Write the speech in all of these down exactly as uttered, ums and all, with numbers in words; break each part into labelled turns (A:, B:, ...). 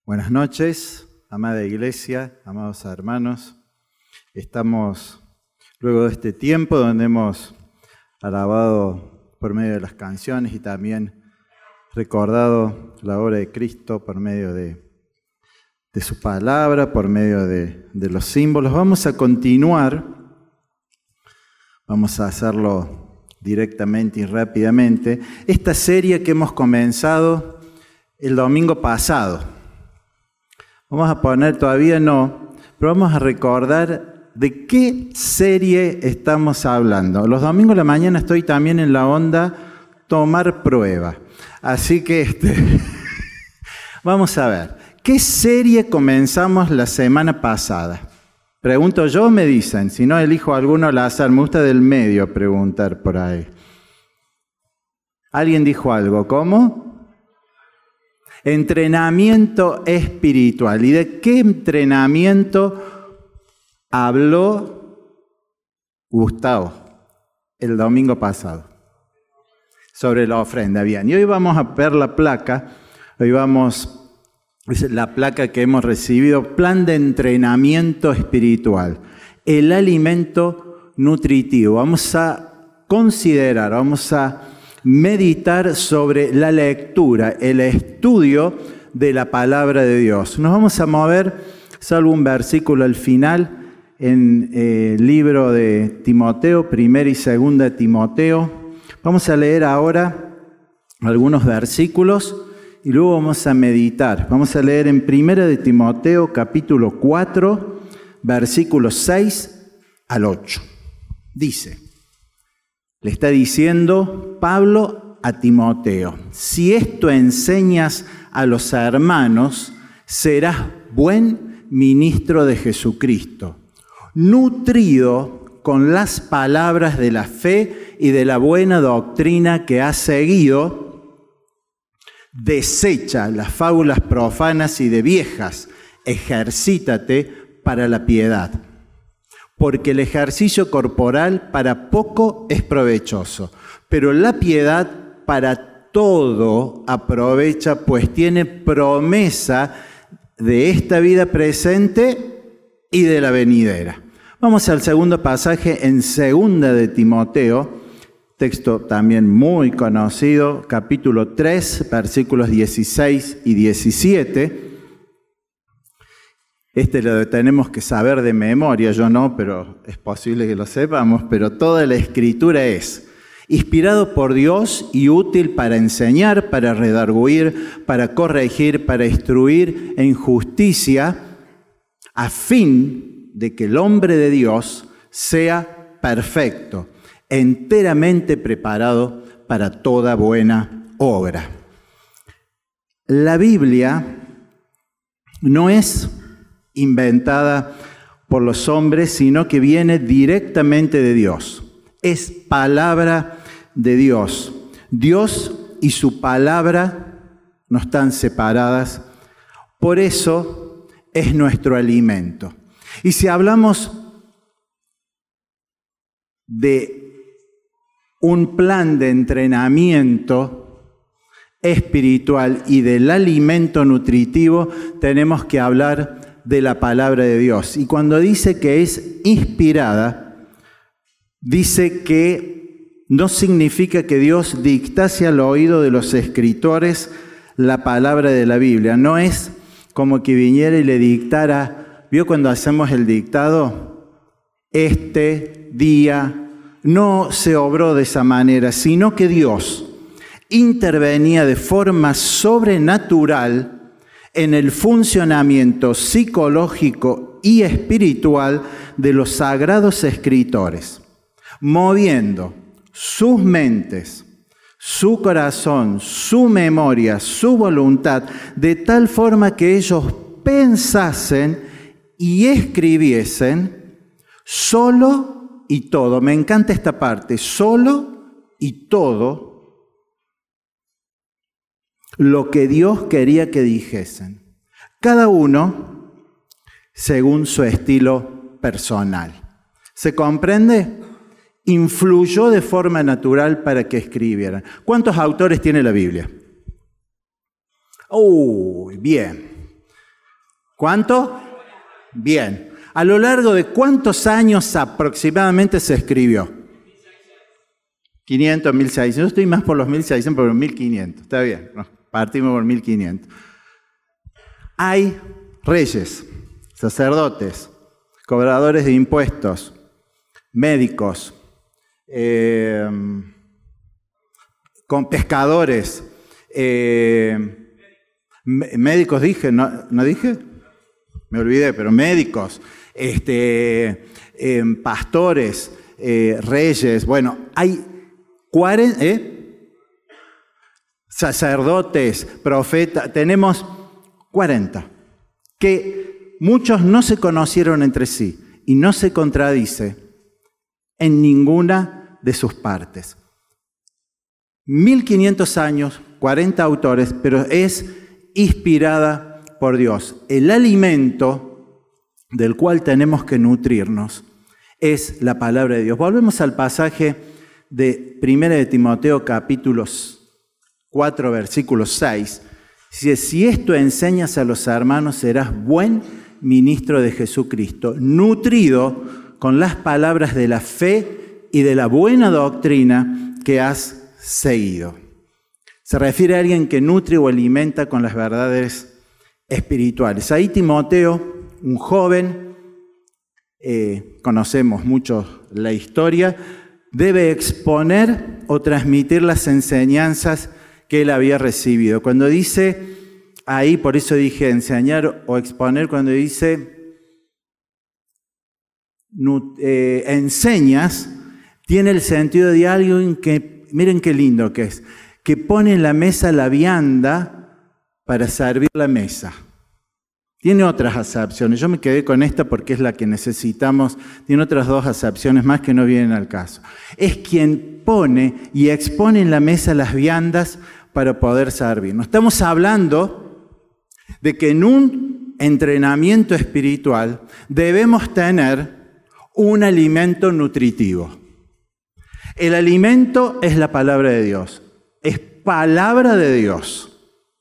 A: Buenas noches, amada iglesia, amados hermanos. Estamos luego de este tiempo donde hemos alabado por medio de las canciones y también recordado la obra de Cristo por medio de, de su palabra, por medio de, de los símbolos. Vamos a continuar, vamos a hacerlo directamente y rápidamente, esta serie que hemos comenzado el domingo pasado. Vamos a poner, todavía no, pero vamos a recordar de qué serie estamos hablando. Los domingos de la mañana estoy también en la onda tomar prueba. Así que este, vamos a ver, ¿qué serie comenzamos la semana pasada? Pregunto yo, me dicen, si no elijo alguno al azar, me gusta del medio preguntar por ahí. ¿Alguien dijo algo? ¿Cómo? Entrenamiento espiritual. ¿Y de qué entrenamiento habló Gustavo el domingo pasado? Sobre la ofrenda. Bien, y hoy vamos a ver la placa, hoy vamos, es la placa que hemos recibido, Plan de Entrenamiento Espiritual, el alimento nutritivo. Vamos a considerar, vamos a meditar sobre la lectura, el estudio de la palabra de Dios. Nos vamos a mover, salvo un versículo al final, en el eh, libro de Timoteo, primera y segunda Timoteo. Vamos a leer ahora algunos versículos y luego vamos a meditar. Vamos a leer en primera de Timoteo, capítulo cuatro, versículos seis al ocho. Dice, le está diciendo Pablo a Timoteo, si esto enseñas a los hermanos, serás buen ministro de Jesucristo, nutrido con las palabras de la fe y de la buena doctrina que has seguido. Desecha las fábulas profanas y de viejas, ejercítate para la piedad. Porque el ejercicio corporal para poco es provechoso, pero la piedad para todo aprovecha, pues tiene promesa de esta vida presente y de la venidera. Vamos al segundo pasaje en segunda de Timoteo, texto también muy conocido, capítulo tres, versículos dieciséis y diecisiete. Este lo tenemos que saber de memoria, yo no, pero es posible que lo sepamos, pero toda la Escritura es inspirado por Dios y útil para enseñar, para redarguir, para corregir, para instruir en justicia, a fin de que el hombre de Dios sea perfecto, enteramente preparado para toda buena obra. La Biblia no es inventada por los hombres, sino que viene directamente de Dios. Es palabra de Dios. Dios y su palabra no están separadas. Por eso es nuestro alimento. Y si hablamos de un plan de entrenamiento espiritual y del alimento nutritivo, tenemos que hablar de la palabra de Dios. Y cuando dice que es inspirada, dice que no significa que Dios dictase al oído de los escritores la palabra de la Biblia. No es como que viniera y le dictara, ¿vio cuando hacemos el dictado? Este día no se obró de esa manera, sino que Dios intervenía de forma sobrenatural en el funcionamiento psicológico y espiritual de los sagrados escritores, moviendo sus mentes, su corazón, su memoria, su voluntad, de tal forma que ellos pensasen y escribiesen solo y todo. Me encanta esta parte, solo y todo lo que Dios quería que dijesen, cada uno según su estilo personal. ¿Se comprende? Influyó de forma natural para que escribieran. ¿Cuántos autores tiene la Biblia? Uy, bien. ¿Cuánto? Bien. ¿A lo largo de cuántos años aproximadamente se escribió? quinientos, mil seiscientos. Yo estoy más por los mil seiscientos, por los mil quinientos. Está bien, no, partimos por mil quinientos. Hay reyes, sacerdotes, cobradores de impuestos, médicos, eh, con pescadores, eh, médicos dije, ¿no, ¿no dije? Me olvidé, pero médicos, este, eh, pastores, eh, reyes, bueno, hay cuarenta, ¿eh? sacerdotes, profetas, tenemos cuarenta, que muchos no se conocieron entre sí y no se contradice en ninguna de sus partes. mil quinientos años, cuarenta autores, pero es inspirada por Dios. El alimento del cual tenemos que nutrirnos es la palabra de Dios. Volvemos al pasaje de primera de Timoteo, capítulos cuatro, versículo seis. Dice, si esto enseñas a los hermanos, serás buen ministro de Jesucristo, nutrido con las palabras de la fe y de la buena doctrina que has seguido. Se refiere a alguien que nutre o alimenta con las verdades espirituales. Ahí Timoteo, un joven, eh, conocemos mucho la historia, debe exponer o transmitir las enseñanzas que él había recibido. Cuando dice, ahí por eso dije enseñar o exponer, cuando dice eh, enseñas, tiene el sentido de alguien que, miren qué lindo que es, que pone en la mesa la vianda para servir la mesa. Tiene otras acepciones, yo me quedé con esta porque es la que necesitamos, tiene otras dos acepciones más que no vienen al caso. Es quien pone y expone en la mesa las viandas para poder servir. No estamos hablando de que en un entrenamiento espiritual debemos tener un alimento nutritivo. El alimento es la palabra de Dios, es palabra de Dios.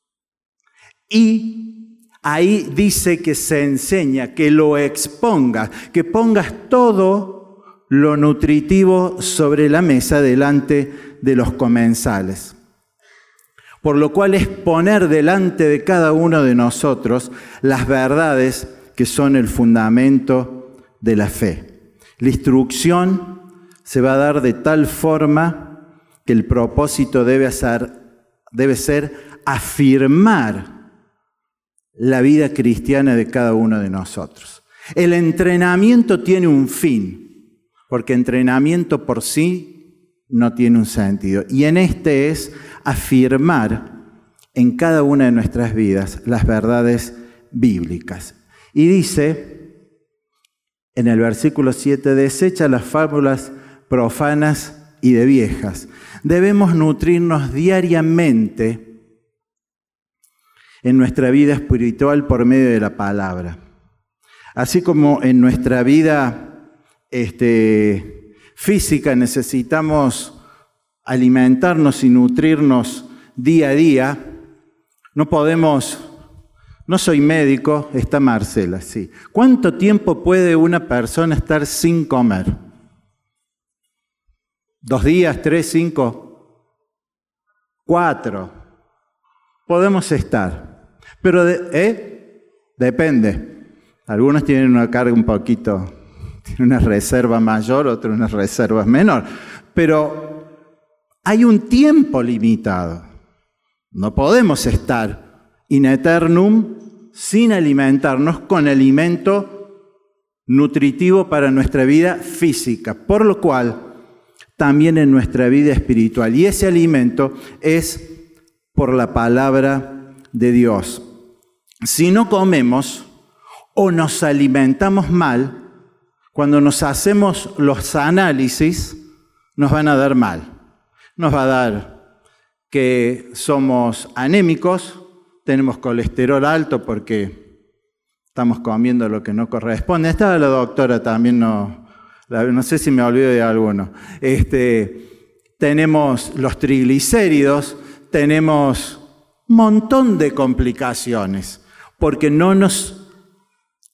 A: Y ahí dice que se enseña, que lo expongas, que pongas todo lo nutritivo sobre la mesa delante de los comensales. Por lo cual es poner delante de cada uno de nosotros las verdades que son el fundamento de la fe. La instrucción se va a dar de tal forma que el propósito debe ser, debe ser afirmar la vida cristiana de cada uno de nosotros. El entrenamiento tiene un fin, porque entrenamiento por sí no tiene un sentido. Y en este es afirmar en cada una de nuestras vidas las verdades bíblicas. Y dice en el versículo siete, desecha las fábulas profanas y de viejas. Debemos nutrirnos diariamente en nuestra vida espiritual por medio de la palabra. Así como en nuestra vida este, física necesitamos alimentarnos y nutrirnos día a día, no podemos, no soy médico, está Marcela, sí. ¿Cuánto tiempo puede una persona estar sin comer? ¿Dos días, tres, cinco? Cuatro. Podemos estar. Pero de, ¿eh? depende. Algunos tienen una carga un poquito, tienen una reserva mayor, otros unas reservas menor. Pero hay un tiempo limitado. No podemos estar in eternum sin alimentarnos con alimento nutritivo para nuestra vida física. Por lo cual, también en nuestra vida espiritual. Y ese alimento es por la palabra de Dios. Si no comemos o nos alimentamos mal, cuando nos hacemos los análisis, nos van a dar mal. Nos va a dar que somos anémicos, tenemos colesterol alto porque estamos comiendo lo que no corresponde. Estaba la doctora también, no, no sé si me olvido de alguno. Este, tenemos los triglicéridos, tenemos un montón de complicaciones, porque no nos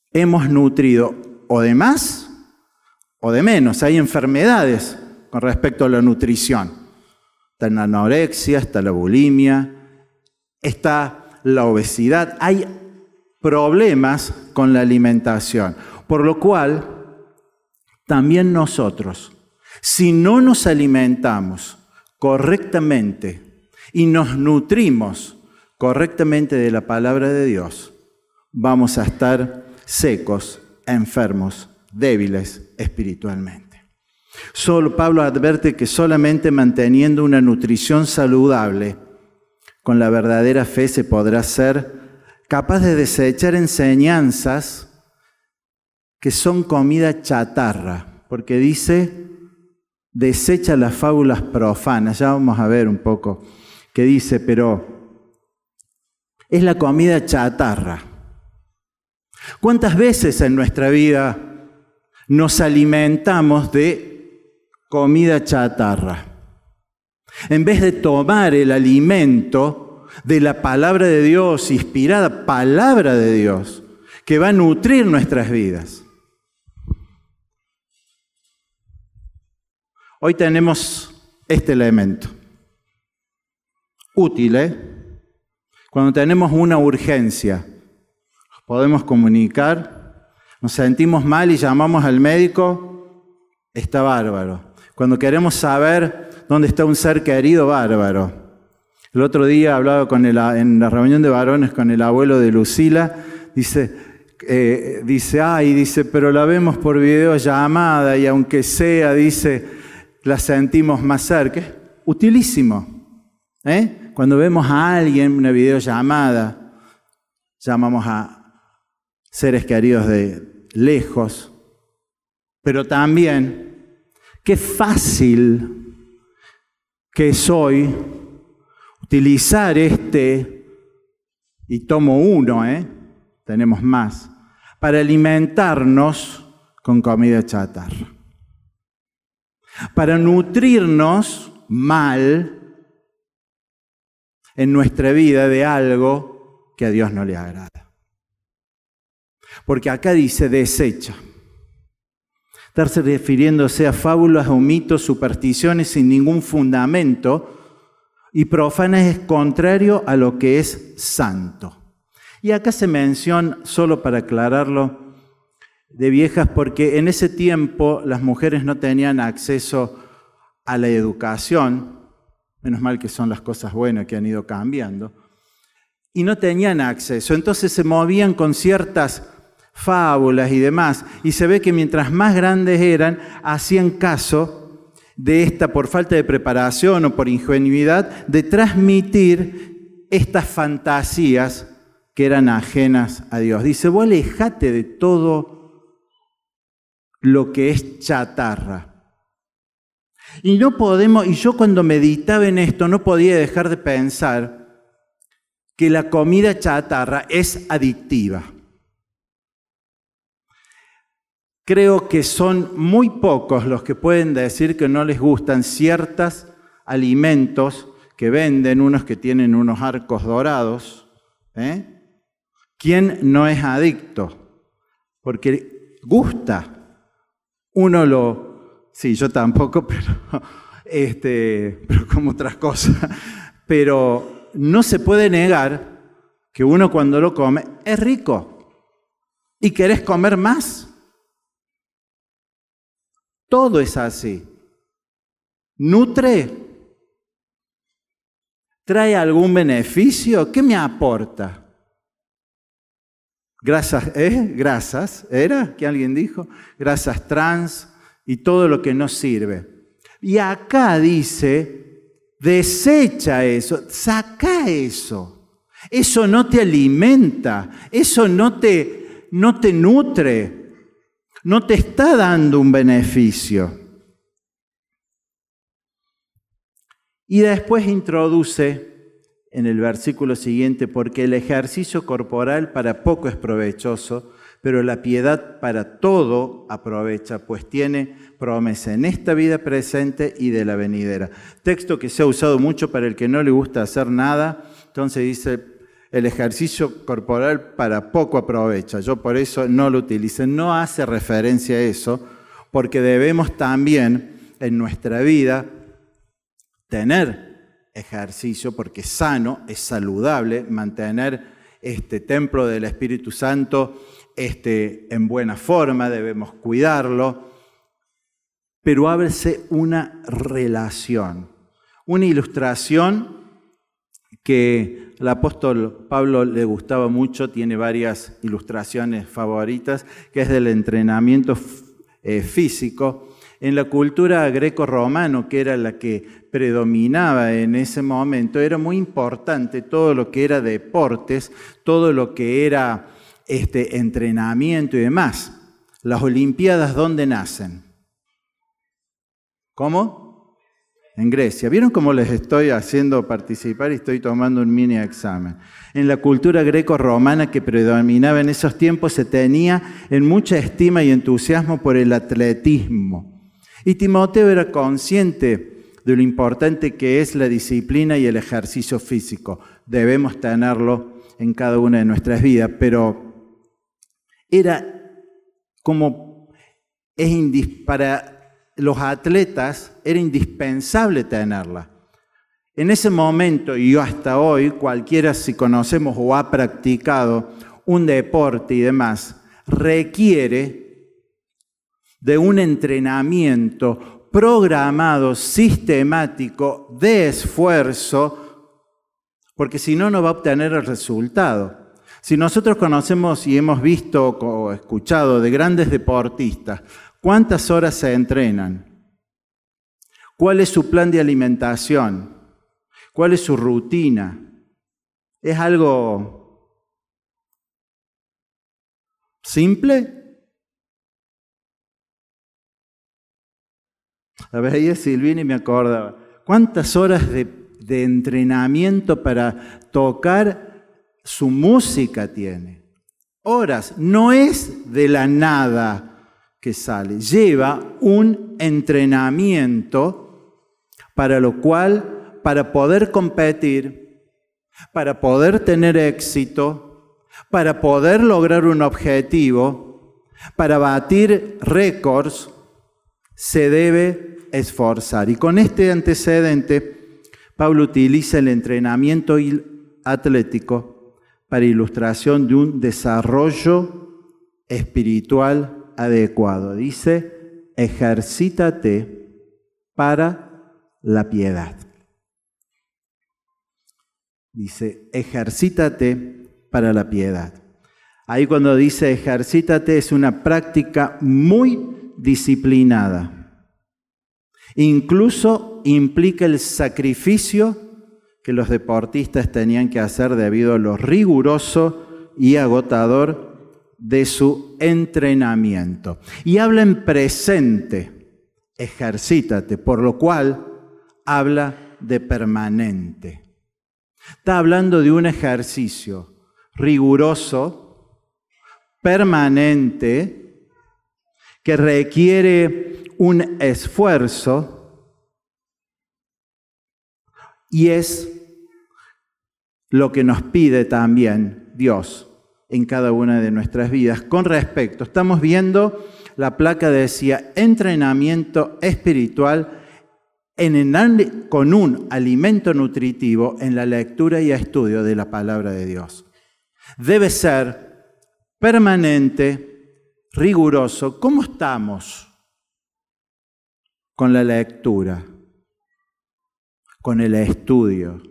A: hemos nutrido o de más o de menos. Hay enfermedades con respecto a la nutrición. Está la anorexia, está la bulimia, está la obesidad. Hay problemas con la alimentación, por lo cual también nosotros, si no nos alimentamos correctamente y nos nutrimos correctamente de la palabra de Dios, vamos a estar secos, enfermos, débiles espiritualmente. Solo Pablo advierte que solamente manteniendo una nutrición saludable con la verdadera fe se podrá ser capaz de desechar enseñanzas que son comida chatarra, porque dice, desecha las fábulas profanas. Ya vamos a ver un poco qué dice, pero es la comida chatarra. ¿Cuántas veces en nuestra vida nos alimentamos de comida chatarra? En vez de tomar el alimento de la palabra de Dios, inspirada palabra de Dios, que va a nutrir nuestras vidas. Hoy tenemos este elemento, útil, ¿eh? Cuando tenemos una urgencia, podemos comunicar, nos sentimos mal y llamamos al médico, está bárbaro. Cuando queremos saber dónde está un ser querido, bárbaro. El otro día hablaba con el, en la reunión de varones con el abuelo de Lucila, dice, eh, dice, ay, dice, pero la vemos por videollamada y aunque sea, dice, la sentimos más cerca. Utilísimo. ¿eh? Cuando vemos a alguien en una videollamada, llamamos a seres queridos de lejos, pero también, qué fácil que es hoy utilizar este, y tomo uno, ¿eh? tenemos más, para alimentarnos con comida chatarra. Para nutrirnos mal en nuestra vida de algo que a Dios no le agrada. Porque acá dice desecha. Estarse refiriéndose a fábulas o mitos, supersticiones sin ningún fundamento, y profanas es contrario a lo que es santo. Y acá se menciona, solo para aclararlo, de viejas, porque en ese tiempo las mujeres no tenían acceso a la educación, menos mal que son las cosas buenas que han ido cambiando, y no tenían acceso, entonces se movían con ciertas fábulas y demás, y se ve que mientras más grandes eran, hacían caso de esta, por falta de preparación o por ingenuidad, de transmitir estas fantasías que eran ajenas a Dios. Dice, vos alejate de todo lo que es chatarra. Y no podemos, y yo cuando meditaba en esto no podía dejar de pensar que la comida chatarra es adictiva. Creo que son muy pocos los que pueden decir que no les gustan ciertos alimentos que venden, unos que tienen unos arcos dorados. ¿eh? ¿Quién no es adicto? Porque gusta. Uno lo... Sí, yo tampoco, pero, este, pero como otras cosas. Pero no se puede negar que uno cuando lo come es rico. ¿Y querés comer más? Todo es así. ¿Nutre? ¿Trae algún beneficio? ¿Qué me aporta? Grasas, ¿eh? Grasas, ¿era? ¿Qué alguien dijo? Grasas trans y todo lo que no sirve. Y acá dice, desecha eso, saca eso. Eso no te alimenta, eso no te, no te nutre. No te está dando un beneficio. Y después introduce en el versículo siguiente, porque el ejercicio corporal para poco es provechoso, pero la piedad para todo aprovecha, pues tiene promesa en esta vida presente y de la venidera. Texto que se ha usado mucho para el que no le gusta hacer nada. Entonces dice, el ejercicio corporal para poco aprovecha. Yo por eso no lo utilizo. No hace referencia a eso, porque debemos también en nuestra vida tener ejercicio, porque es sano, es saludable, mantener este templo del Espíritu Santo este, en buena forma, debemos cuidarlo, pero ábrese una relación, una ilustración que al apóstol Pablo le gustaba mucho, tiene varias ilustraciones favoritas, que es del entrenamiento eh, físico. En la cultura greco-romano, que era la que predominaba en ese momento, era muy importante todo lo que era deportes, todo lo que era este, entrenamiento y demás. Las Olimpiadas, ¿dónde nacen? ¿Cómo? En Grecia. ¿Vieron cómo les estoy haciendo participar y estoy tomando un mini examen? En la cultura greco-romana que predominaba en esos tiempos se tenía en mucha estima y entusiasmo por el atletismo. Y Timoteo era consciente de lo importante que es la disciplina y el ejercicio físico. Debemos tenerlo en cada una de nuestras vidas, pero era como es indis- para los atletas era indispensable tenerla. En ese momento y hasta hoy, cualquiera si conocemos o ha practicado un deporte y demás, requiere de un entrenamiento programado, sistemático, de esfuerzo, porque si no, no va a obtener el resultado. Si nosotros conocemos y hemos visto o escuchado de grandes deportistas, ¿cuántas horas se entrenan? ¿Cuál es su plan de alimentación? ¿Cuál es su rutina? ¿Es algo simple? La veía Silvina y me acordaba. ¿Cuántas horas de, de entrenamiento para tocar su música tiene? Horas. No es de la nada que sale. Lleva un entrenamiento para lo cual, para poder competir, para poder tener éxito, para poder lograr un objetivo, para batir récords, se debe esforzar. Y con este antecedente, Pablo utiliza el entrenamiento atlético para ilustración de un desarrollo espiritual adecuado. Dice, ejercítate para la piedad. Dice, ejercítate para la piedad. Ahí cuando dice ejercítate es una práctica muy disciplinada. Incluso implica el sacrificio que los deportistas tenían que hacer debido a lo riguroso y agotador de su entrenamiento. Y habla en presente, ejercítate, por lo cual habla de permanente. Está hablando de un ejercicio riguroso, permanente, que requiere un esfuerzo y es lo que nos pide también Dios en cada una de nuestras vidas. Con respecto, estamos viendo, la placa decía, entrenamiento espiritual en el, con un alimento nutritivo en la lectura y estudio de la palabra de Dios. Debe ser permanente, riguroso. ¿Cómo estamos con la lectura, con el estudio,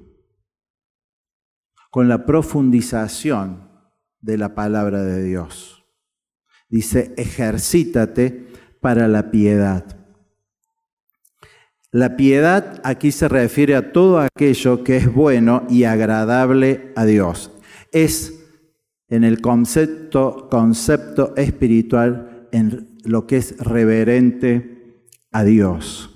A: con la profundización de la palabra de Dios? Dice, ejercítate para la piedad. La piedad aquí se refiere a todo aquello que es bueno y agradable a Dios. Es en el concepto, concepto espiritual, en lo que es reverente a Dios.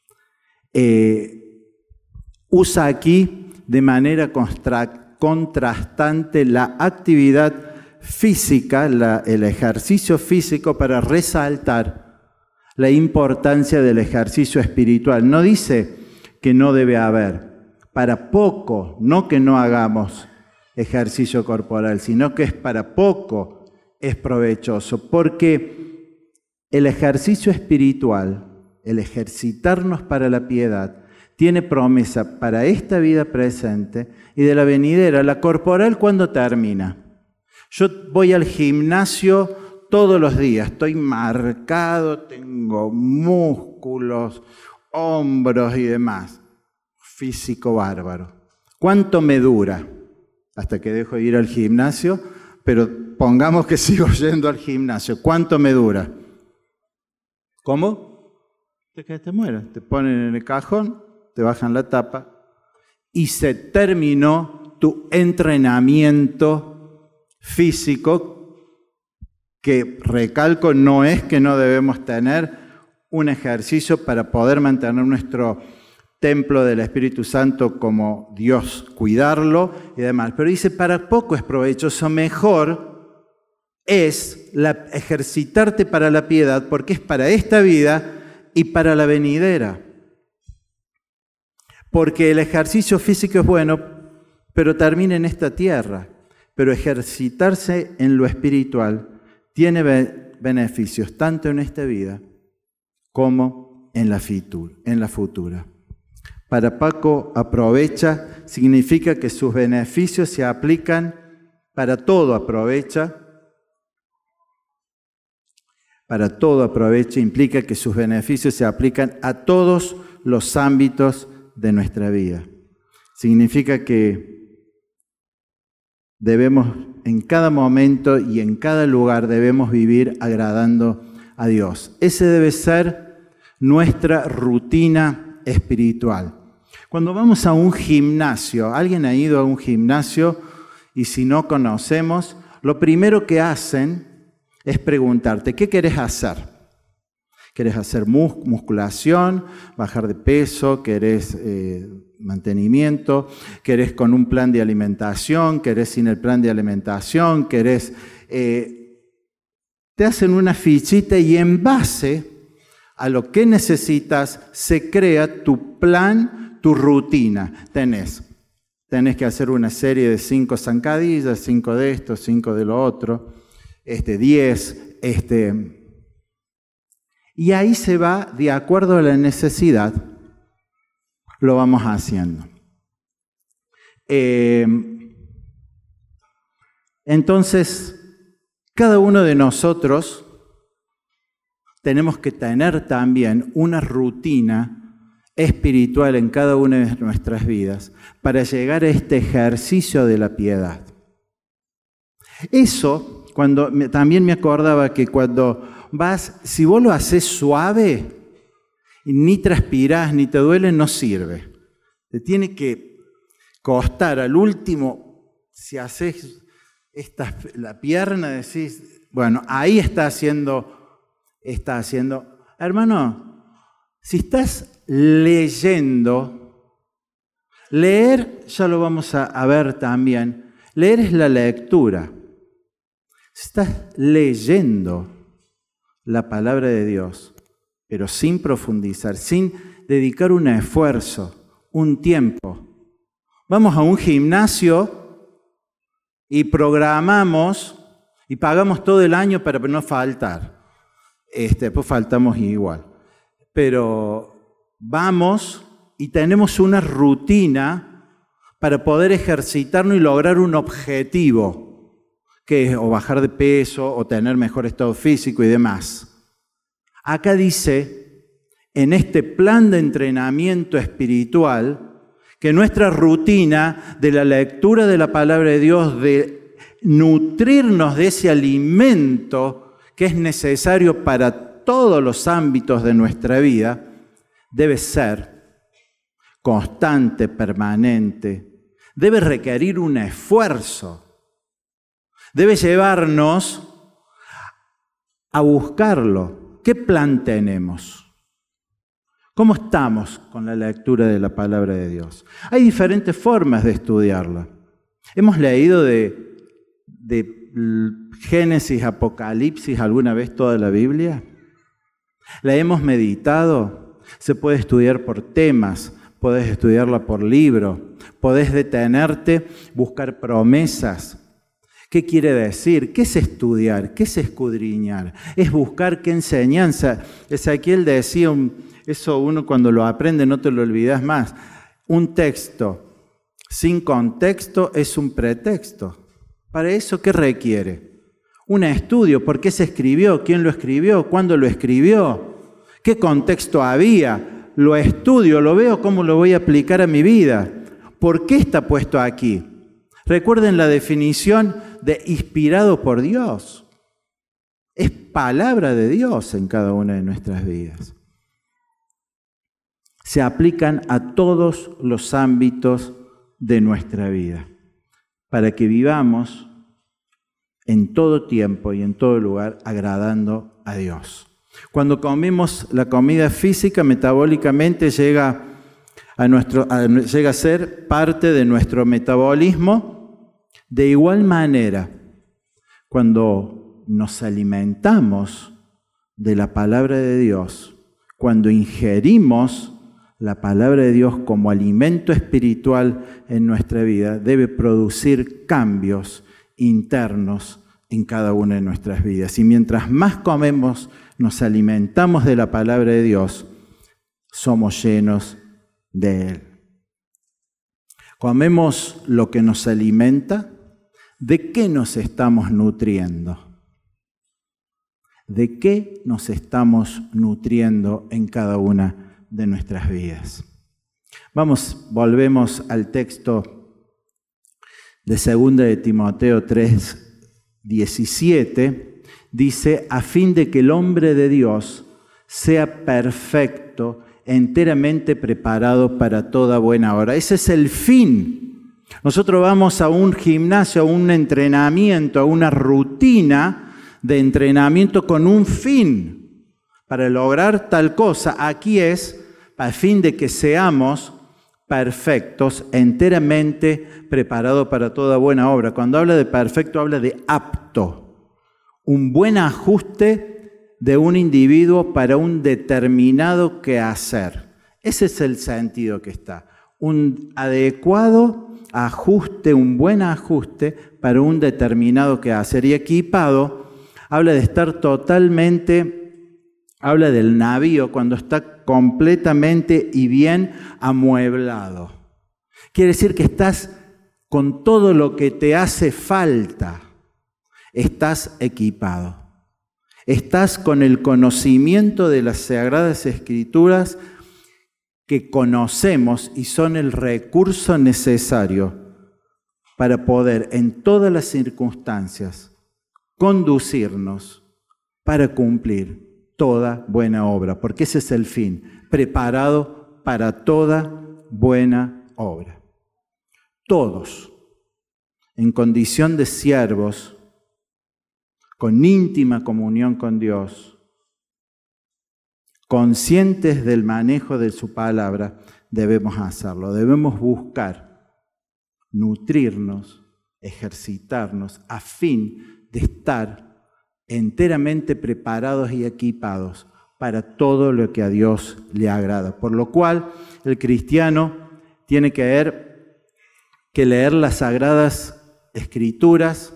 A: Eh, usa aquí de manera contra, contrastante la actividad física, la, el ejercicio físico, para resaltar la importancia del ejercicio espiritual. No dice que no debe haber, para poco, no que no hagamos ejercicio corporal, sino que es para poco, es provechoso, porque el ejercicio espiritual, el ejercitarnos para la piedad, tiene promesa para esta vida presente y de la venidera. La corporal, ¿cuándo termina? Yo voy al gimnasio todos los días, estoy marcado, tengo músculos, hombros y demás. Físico bárbaro. ¿Cuánto me dura? Hasta que dejo de ir al gimnasio, pero pongamos que sigo yendo al gimnasio. ¿Cuánto me dura? ¿Cómo? Hasta que te mueras. Te ponen en el cajón, te bajan la tapa y se terminó tu entrenamiento físico, que recalco, no es que no debemos tener un ejercicio para poder mantener nuestro templo del Espíritu Santo como Dios, cuidarlo y demás. Pero dice, para poco es provechoso, mejor es la, ejercitarte para la piedad, porque es para esta vida y para la venidera. Porque el ejercicio físico es bueno, pero termina en esta tierra. Pero ejercitarse en lo espiritual tiene be- beneficios tanto en esta vida como en la, fitur, en la futura. Para Paco aprovecha significa que sus beneficios se aplican para todo aprovecha. Para todo aprovecha implica que sus beneficios se aplican a todos los ámbitos de nuestra vida. Significa que debemos en cada momento y en cada lugar debemos vivir agradando a Dios. Ese debe ser nuestra rutina espiritual. Cuando vamos a un gimnasio, ¿alguien ha ido a un gimnasio? Y si no conocemos, lo primero que hacen es preguntarte, ¿qué querés hacer? ¿Querés hacer mus musculación, bajar de peso? ¿Querés eh, mantenimiento? ¿Querés con un plan de alimentación? ¿Querés sin el plan de alimentación? ¿Querés...? Eh, te hacen una fichita y en base a lo que necesitas se crea tu plan, tu rutina. Tenés, tenés que hacer una serie de cinco zancadillas, cinco de esto, cinco de lo otro, este, diez, este... Y ahí se va, de acuerdo a la necesidad, lo vamos haciendo. Eh, entonces, cada uno de nosotros tenemos que tener también una rutina espiritual en cada una de nuestras vidas para llegar a este ejercicio de la piedad. Eso, cuando también me acordaba que cuando vas, si vos lo haces suave, ni transpirás, ni te duele, no sirve. Te tiene que costar al último, si haces esta, la pierna, decís, bueno, ahí está haciendo, está haciendo. Hermano, si estás leyendo, leer, ya lo vamos a, a ver también, leer es la lectura. Si estás leyendo la palabra de Dios, pero sin profundizar, sin dedicar un esfuerzo, un tiempo. Vamos a un gimnasio y programamos y pagamos todo el año para no faltar. Este, pues faltamos igual. Pero vamos y tenemos una rutina para poder ejercitarnos y lograr un objetivo, que es o bajar de peso o tener mejor estado físico y demás. Acá dice, en este plan de entrenamiento espiritual, que nuestra rutina de la lectura de la palabra de Dios, de nutrirnos de ese alimento que es necesario para todos los ámbitos de nuestra vida, debe ser constante, permanente, debe requerir un esfuerzo. Debe llevarnos a buscarlo. ¿Qué plan tenemos? ¿Cómo estamos con la lectura de la palabra de Dios? Hay diferentes formas de estudiarla. ¿Hemos leído de, de Génesis, Apocalipsis alguna vez toda la Biblia? ¿La hemos meditado? Se puede estudiar por temas, podés estudiarla por libro, podés detenerte, buscar promesas. ¿Qué quiere decir? ¿Qué es estudiar? ¿Qué es escudriñar? Es buscar qué enseñanza. Ezequiel decía, un, eso uno cuando lo aprende no te lo olvidas más. Un texto sin contexto es un pretexto. ¿Para eso qué requiere? Un estudio. ¿Por qué se escribió? ¿Quién lo escribió? ¿Cuándo lo escribió? ¿Qué contexto había? Lo estudio, lo veo, ¿cómo lo voy a aplicar a mi vida? ¿Por qué está puesto aquí? Recuerden la definición de inspirado por Dios. Es palabra de Dios en cada una de nuestras vidas. Se aplican a todos los ámbitos de nuestra vida, para que vivamos en todo tiempo y en todo lugar agradando a Dios. Cuando comemos la comida física, metabólicamente llega a, nuestro, a, llega a ser parte de nuestro metabolismo. De igual manera, cuando nos alimentamos de la palabra de Dios, cuando ingerimos la palabra de Dios como alimento espiritual en nuestra vida, debe producir cambios internos en cada una de nuestras vidas. Y mientras más comemos, nos alimentamos de la palabra de Dios, somos llenos de Él. Comemos lo que nos alimenta. ¿De qué nos estamos nutriendo? ¿De qué nos estamos nutriendo en cada una de nuestras vidas? Vamos, volvemos al texto de segunda de Timoteo tres, diecisiete. Dice, a fin de que el hombre de Dios sea perfecto, enteramente preparado para toda buena obra. Ese es el fin. Nosotros vamos a un gimnasio, a un entrenamiento, a una rutina de entrenamiento con un fin para lograr tal cosa. Aquí es a fin de que seamos perfectos, enteramente preparados para toda buena obra. Cuando habla de perfecto, habla de apto, un buen ajuste de un individuo para un determinado quehacer. Ese es el sentido que está. Un adecuado ajuste, un buen ajuste para un determinado quehacer. Y equipado habla de estar totalmente, habla del navío cuando está completamente y bien amueblado. Quiere decir que estás con todo lo que te hace falta, estás equipado. Estás con el conocimiento de las Sagradas Escrituras que conocemos y son el recurso necesario para poder en todas las circunstancias conducirnos para cumplir toda buena obra, porque ese es el fin, preparado para toda buena obra. Todos, en condición de siervos, con íntima comunión con Dios, conscientes del manejo de su palabra, debemos hacerlo. Debemos buscar, nutrirnos, ejercitarnos, a fin de estar enteramente preparados y equipados para todo lo que a Dios le agrada. Por lo cual, el cristiano tiene que leer, que leer las Sagradas Escrituras,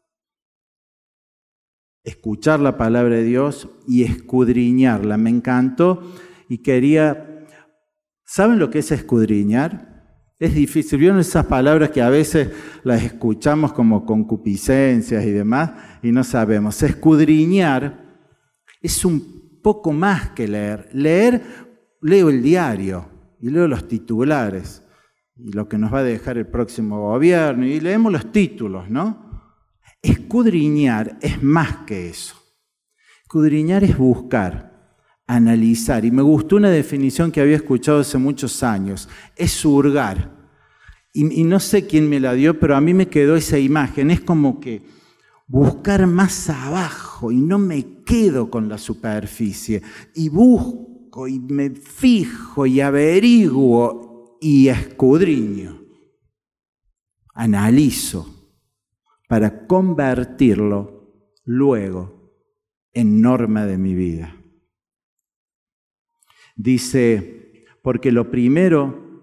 A: escuchar la palabra de Dios y escudriñarla. Me encantó y quería... ¿Saben lo que es escudriñar? Es difícil. ¿Vieron esas palabras que a veces las escuchamos como concupiscencias y demás y no sabemos? Escudriñar es un poco más que leer. Leer, leo el diario y leo los titulares y lo que nos va a dejar el próximo gobierno y leemos los títulos, ¿no? Escudriñar es más que eso. Escudriñar es buscar, analizar. Y me gustó una definición que había escuchado hace muchos años. Es hurgar. Y, y no sé quién me la dio, pero a mí me quedó esa imagen. Es como que buscar más abajo y no me quedo con la superficie. Y busco y me fijo y averiguo y escudriño. Analizo. Para convertirlo luego en norma de mi vida. Dice, porque lo primero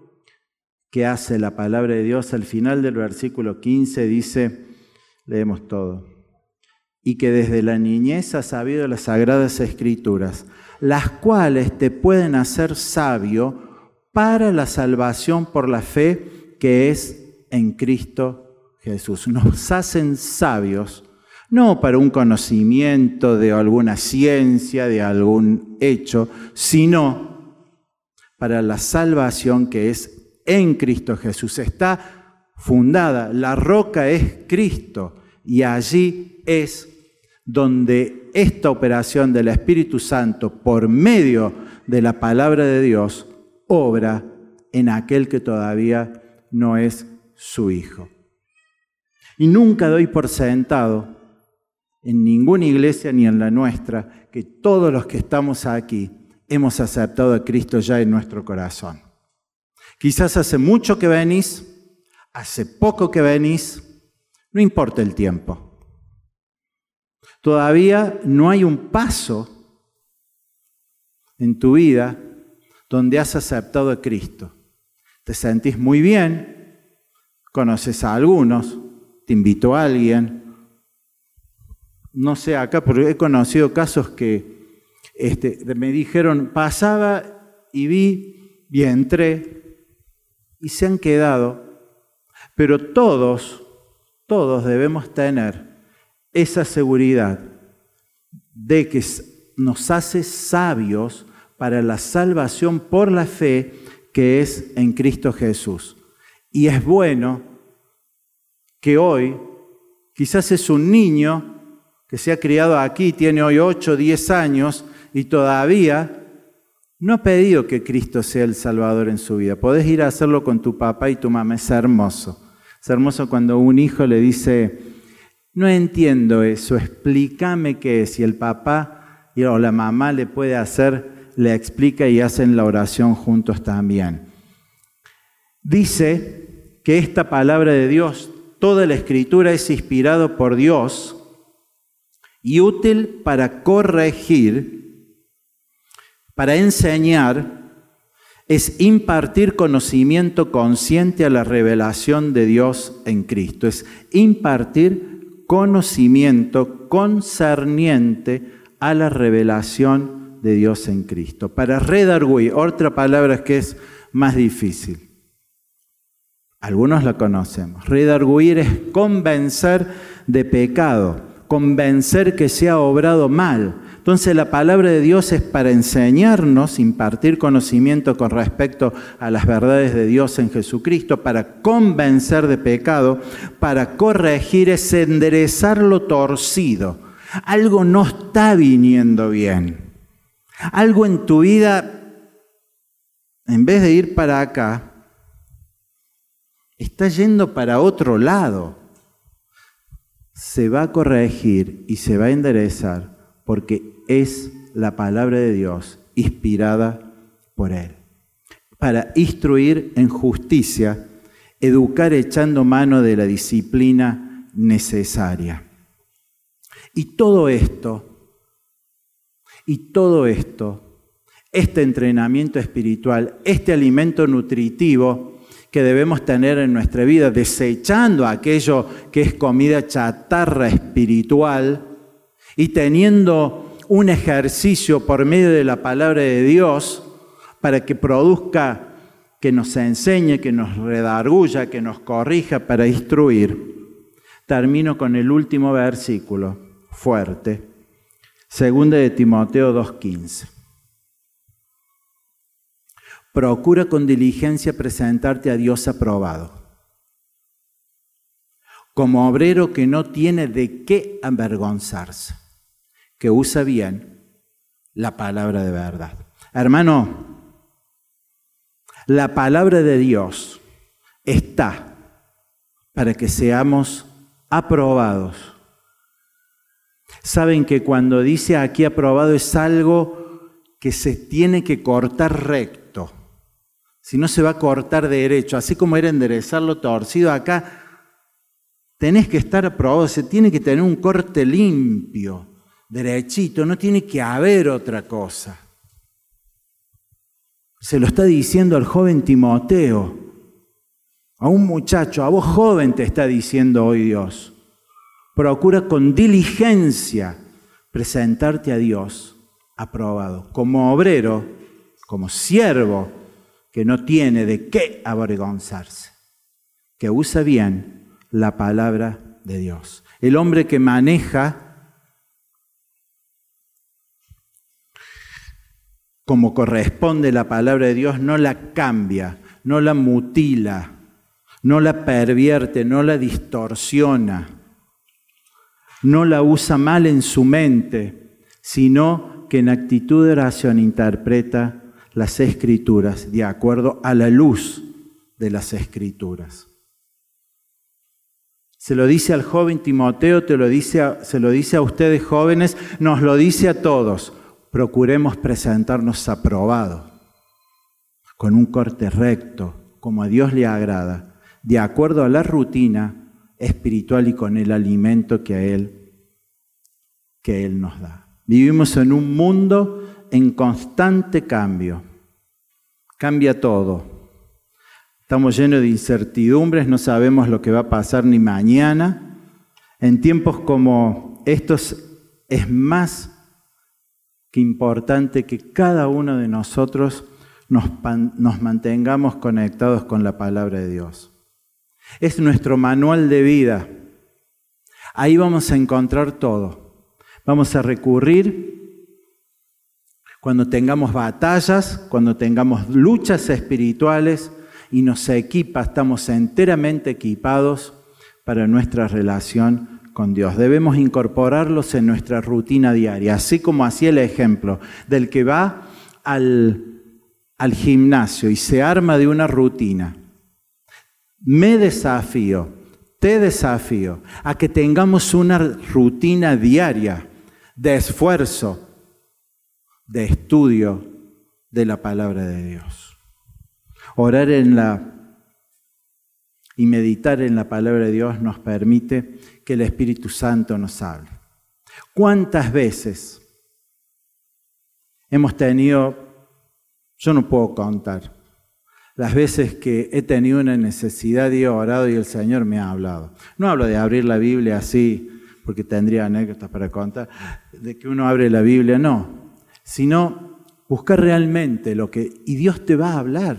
A: que hace la palabra de Dios. Al final del versículo quince dice, leemos todo, y que desde la niñez has sabido las sagradas escrituras, las cuales te pueden hacer sabio para la salvación por la fe que es en Cristo Jesús. Nos hacen sabios, no para un conocimiento de alguna ciencia, de algún hecho, sino para la salvación que es en Cristo Jesús. Está fundada, la roca es Cristo, y allí es donde esta operación del Espíritu Santo, por medio de la palabra de Dios, obra en aquel que todavía no es su hijo. Y nunca doy por sentado, en ninguna iglesia ni en la nuestra, que todos los que estamos aquí hemos aceptado a Cristo ya en nuestro corazón. Quizás hace mucho que venís, hace poco que venís, no importa el tiempo. Todavía no hay un paso en tu vida donde has aceptado a Cristo. Te sentís muy bien, conoces a algunos, te invitó a alguien. No sé acá, pero he conocido casos que este, me dijeron, pasaba y vi y entré y se han quedado. Pero todos, todos debemos tener esa seguridad de que nos hace sabios para la salvación por la fe que es en Cristo Jesús. Y es bueno que hoy, quizás es un niño que se ha criado aquí, tiene hoy ocho, diez años y todavía no ha pedido que Cristo sea el Salvador en su vida. Podés ir a hacerlo con tu papá y tu mamá, es hermoso. Es hermoso cuando un hijo le dice, no entiendo eso, explícame qué es. Y el papá o la mamá le puede hacer, le explica y hacen la oración juntos también. Dice que esta palabra de Dios, toda la Escritura es inspirada por Dios y útil para corregir, para enseñar, es impartir conocimiento consciente a la revelación de Dios en Cristo. Es impartir conocimiento concerniente a la revelación de Dios en Cristo. Para redarguir, otra palabra que es más difícil. Algunos la conocemos. Redarguir es convencer de pecado, convencer que se ha obrado mal. Entonces la palabra de Dios es para enseñarnos, impartir conocimiento con respecto a las verdades de Dios en Jesucristo, para convencer de pecado, para corregir es enderezar lo torcido. Algo no está viniendo bien. Algo en tu vida, en vez de ir para acá, está yendo para otro lado. Se va a corregir y se va a enderezar porque es la palabra de Dios inspirada por Él. Para instruir en justicia, educar echando mano de la disciplina necesaria. Y todo esto, y todo esto, este entrenamiento espiritual, este alimento nutritivo que debemos tener en nuestra vida, desechando aquello que es comida chatarra espiritual y teniendo un ejercicio por medio de la palabra de Dios para que produzca, que nos enseñe, que nos redarguya, que nos corrija para instruir. Termino con el último versículo, fuerte, segunda de Timoteo dos quince. Procura con diligencia presentarte a Dios aprobado, como obrero que no tiene de qué avergonzarse, que usa bien la palabra de verdad. Hermano, la palabra de Dios está para que seamos aprobados. Saben que cuando dice aquí aprobado es algo que se tiene que cortar recto. Si no se va a cortar derecho, así como era enderezar lo torcido, acá tenés que estar aprobado, se tiene que tener un corte limpio, derechito, no tiene que haber otra cosa. Se lo está diciendo al joven Timoteo. A un muchacho, a vos joven te está diciendo hoy Dios. Procura con diligencia presentarte a Dios aprobado, como obrero, como siervo que no tiene de qué avergonzarse, que usa bien la palabra de Dios. El hombre que maneja como corresponde la palabra de Dios, no la cambia, no la mutila, no la pervierte, no la distorsiona, no la usa mal en su mente, sino que en actitud de oración interpreta las Escrituras de acuerdo a la luz de las Escrituras. Se lo dice al joven Timoteo, te lo dice a, se lo dice a ustedes jóvenes, nos lo dice a todos. Procuremos presentarnos aprobados, con un corte recto, como a Dios le agrada, de acuerdo a la rutina espiritual y con el alimento que a Él, que Él nos da. Vivimos en un mundo en constante cambio. Cambia todo. Estamos llenos de incertidumbres, no sabemos lo que va a pasar ni mañana. En tiempos como estos es más que importante que cada uno de nosotros nos, nos mantengamos conectados con la palabra de Dios. Es nuestro manual de vida. Ahí vamos a encontrar todo. Vamos a recurrir cuando tengamos batallas, cuando tengamos luchas espirituales y nos equipa, estamos enteramente equipados para nuestra relación con Dios. Debemos incorporarlos en nuestra rutina diaria, así como hacía el ejemplo del que va al, al gimnasio y se arma de una rutina. Me desafío, te desafío a que tengamos una rutina diaria de esfuerzo, de estudio de la palabra de Dios. Orar en la y meditar en la palabra de Dios nos permite que el Espíritu Santo nos hable. ¿Cuántas veces hemos tenido, yo no puedo contar, las veces que he tenido una necesidad y he orado y el Señor me ha hablado? No hablo de abrir la Biblia así, porque tendría anécdotas para contar, de que uno abre la Biblia, no, sino buscar realmente lo que, y Dios te va a hablar.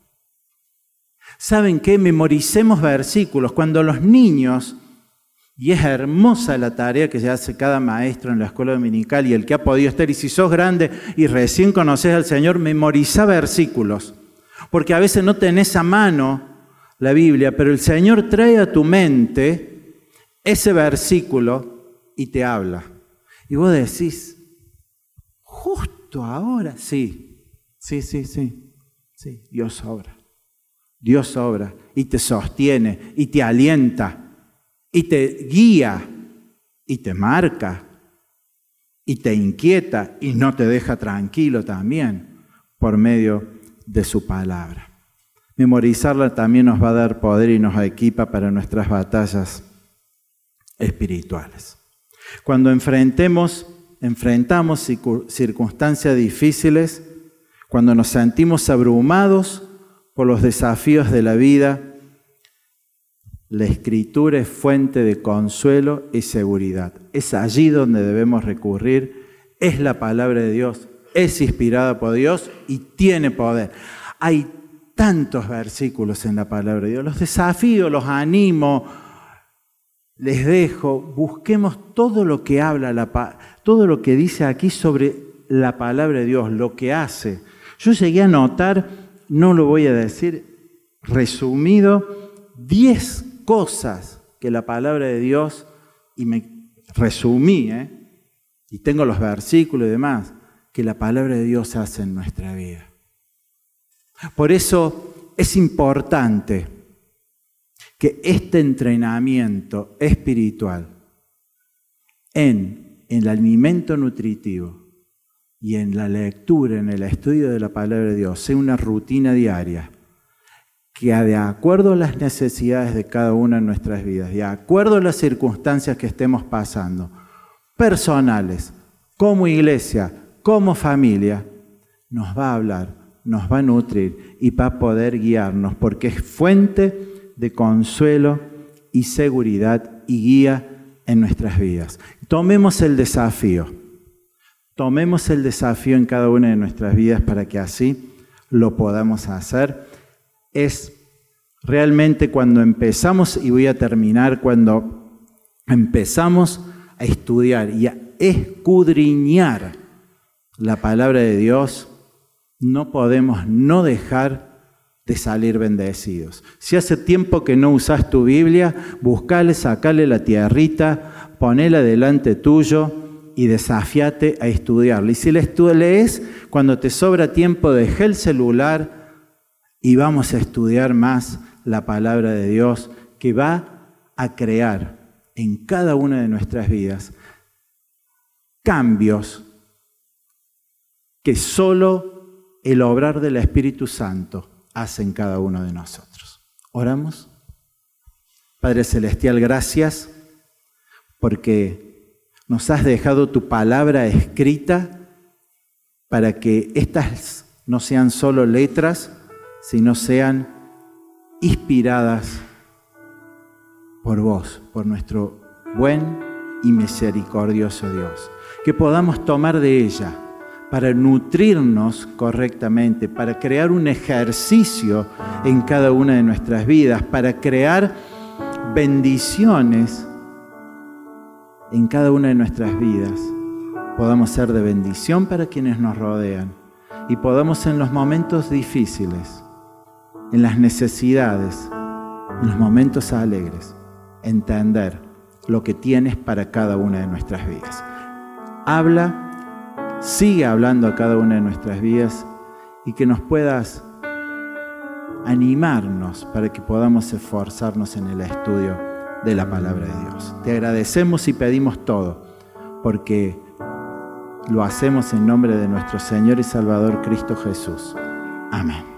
A: ¿Saben qué? Memoricemos versículos. Cuando los niños, y es hermosa la tarea que se hace cada maestro en la escuela dominical y el que ha podido estar, y si sos grande y recién conoces al Señor, memoriza versículos. Porque a veces no tenés a mano la Biblia, pero el Señor trae a tu mente ese versículo y te habla. Y vos decís, justo ahora, sí, sí, sí, sí, sí, Dios obra. Dios obra y te sostiene y te alienta y te guía y te marca y te inquieta y no te deja tranquilo también por medio de su palabra. Memorizarla también nos va a dar poder y nos equipa para nuestras batallas espirituales. Cuando enfrentemos, enfrentamos circunstancias difíciles, cuando nos sentimos abrumados por los desafíos de la vida, la Escritura es fuente de consuelo y seguridad. Es allí donde debemos recurrir. Es la palabra de Dios, es inspirada por Dios y tiene poder. Hay tantos versículos en la palabra de Dios. Los desafío, los animo, les dejo. Busquemos todo lo que habla, la, todo lo que dice aquí sobre la palabra de Dios, lo que hace. Yo llegué a notar, no lo voy a decir resumido, diez cosas que la palabra de Dios, y me resumí, ¿eh? y tengo los versículos y demás, que la palabra de Dios hace en nuestra vida. Por eso es importante que este entrenamiento espiritual en, en el alimento nutritivo y en la lectura, en el estudio de la palabra de Dios, sea una rutina diaria que de acuerdo a las necesidades de cada una en nuestras vidas, de acuerdo a las circunstancias que estemos pasando, personales, como iglesia, como familia, nos va a hablar, nos va a nutrir y va a poder guiarnos, porque es fuente de consuelo y seguridad y guía en nuestras vidas. Tomemos el desafío, tomemos el desafío en cada una de nuestras vidas para que así lo podamos hacer. Es realmente cuando empezamos, y voy a terminar, cuando empezamos a estudiar y a escudriñar la palabra de Dios, no podemos no dejar de salir bendecidos. Si hace tiempo que no usas tu Biblia, buscale, sacale la tierrita, ponela delante tuyo y desafíate a estudiarla. Y si la lees, cuando te sobra tiempo, deja el celular y vamos a estudiar más la palabra de Dios, que va a crear en cada una de nuestras vidas cambios que solo el obrar del Espíritu Santo hace en cada uno de nosotros. ¿Oramos? Padre Celestial, gracias porque nos has dejado tu palabra escrita para que estas no sean solo letras, sino sean inspiradas por vos, por nuestro buen y misericordioso Dios. Que podamos tomar de ella para nutrirnos correctamente, para crear un ejercicio en cada una de nuestras vidas, para crear bendiciones en cada una de nuestras vidas. Podamos ser de bendición para quienes nos rodean y podamos en los momentos difíciles, en las necesidades, en los momentos alegres, entender lo que tienes para cada una de nuestras vidas. Habla, sigue hablando a cada una de nuestras vidas y que nos puedas animarnos para que podamos esforzarnos en el estudio de la palabra de Dios. Te agradecemos y pedimos todo, porque lo hacemos en nombre de nuestro Señor y Salvador Cristo Jesús. Amén.